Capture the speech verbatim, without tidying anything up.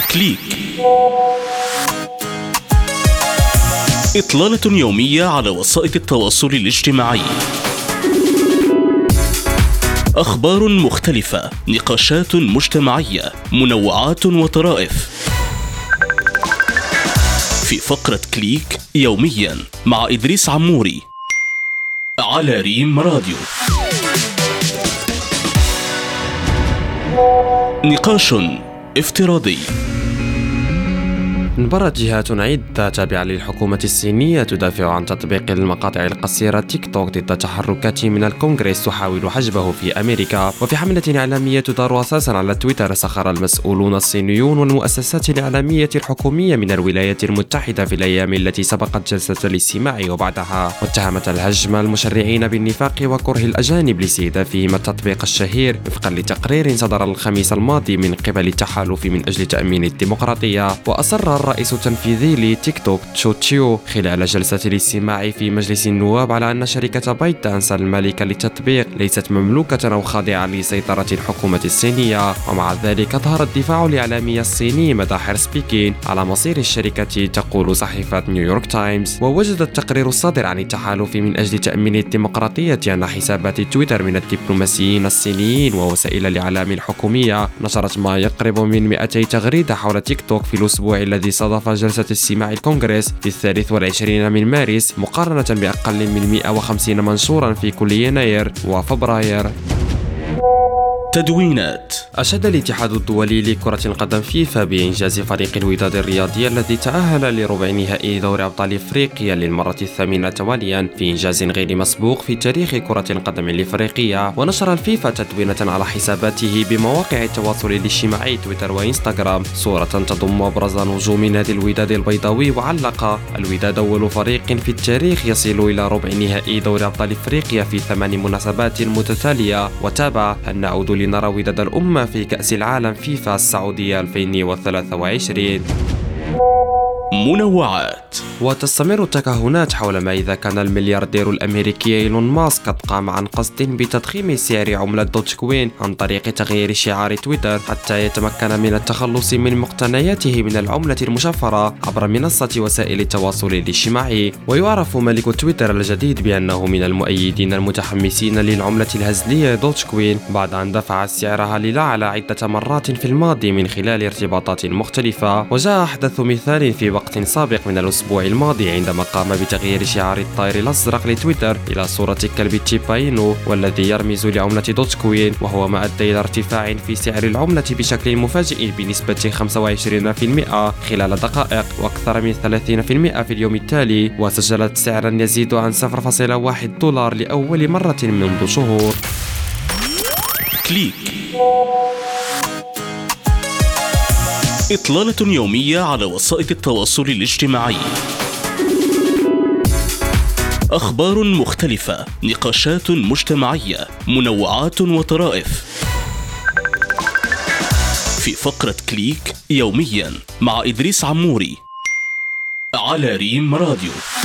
كليك. إطلالة يومية على وسائل التواصل الاجتماعي. أخبار مختلفة، نقاشات مجتمعية، منوعات وطرائف. في فقرة كليك يوميا مع إدريس عموري على ريم راديو. نقاش افتراضي. انبرت جهات عدة تابعة للحكومة الصينية تدافع عن تطبيق المقاطع القصيرة تيك توك ضد تحركات من الكونغرس تحاول حجبه في أمريكا. وفي حملة إعلامية تدار أساسا على تويتر، سخر المسؤولون الصينيون والمؤسسات الإعلامية الحكومية من الولايات المتحدة في الأيام التي سبقت جلسة الاستماع وبعدها، واتهمت الهجم المشرعين بالنفاق وكره الأجانب لاستهدافهم التطبيق الشهير، وفقا لتقرير صدر الخميس الماضي من قبل التحالف من أجل تأمين الديمقراطية. وأصر الرئيس التنفيذي لتيك توك تشو تشيو خلال جلسة الاستماع في مجلس النواب على أن شركة بايت دانس المالكة للتطبيق ليست مملوكة أو خاضعة لسيطرة الحكومة الصينية. ومع ذلك ظهر الدفاع الإعلامي الصيني مدى حرص بكين على مصير الشركة، تقول صحيفة نيويورك تايمز. ووجد التقرير الصادر عن التحالف من أجل تأمين الديمقراطية أن حسابات تويتر من الدبلوماسيين الصينيين ووسائل الإعلام الحكومية نشرت ما يقرب من مئتي تغريدة حول تيك توك في الأسبوع الذي صادف جلسة استماع الكونغرس في الثالث والعشرين من مارس، مقارنة بأقل من مئة وخمسين منشورا في كل يناير وفبراير. تدوينات. أشاد الاتحاد الدولي لكرة القدم فيفا بإنجاز فريق الوداد الرياضي الذي تأهل لربع نهائي دوري أبطال إفريقيا للمرة الثامنة تواليا في إنجاز غير مسبوق في تاريخ كرة القدم الإفريقية. ونشر الفيفا تدوينة على حساباته بمواقع التواصل الاجتماعي تويتر وإنستغرام صورة تضم أبرز نجوم نادي الوداد البيضاوي، وعلق: الوداد أول فريق في التاريخ يصل إلى ربع نهائي دوري أبطال إفريقيا في ثمان مناسبات متتالية. وتابع: هل نعود لنرى وداد الأمة في كأس العالم فيفا السعودية ألفين وثلاثة وعشرين. منوعات. وتستمر التكهنات حول ما إذا كان الملياردير الأمريكي إيلون ماسك قد قام عن قصد بتضخيم سعر عملة دوج كوين عن طريق تغيير شعار تويتر حتى يتمكن من التخلص من مقتنياته من العملة المشفرة عبر منصة وسائل التواصل الاجتماعي. ويعرف مالك تويتر الجديد بأنه من المؤيدين المتحمسين للعملة الهزلية دوج كوين بعد أن دفع سعرها للأعلى عدة مرات في الماضي من خلال ارتباطات مختلفة. وجاء أحدث مثال في وقت سابق من الأسبوع الماضي عندما قام بتغيير شعار الطائر الأزرق لتويتر إلى صورة كلب تشيبا إينو، والذي يرمز لعملة دوج كوين، وهو ما أدى إلى ارتفاع في سعر العملة بشكل مفاجئ بنسبة خمسة وعشرين بالمئة خلال دقائق، وأكثر من ثلاثين بالمئة في اليوم التالي، وسجلت سعرا يزيد عن صفر فاصلة واحد دولار لأول مرة منذ شهور. كليك. إطلالة يومية على وسائل التواصل الاجتماعي. أخبار مختلفة، نقاشات مجتمعية، منوعات وطرائف. في فقرة كليك يوميا مع إدريس عموري على ريم راديو.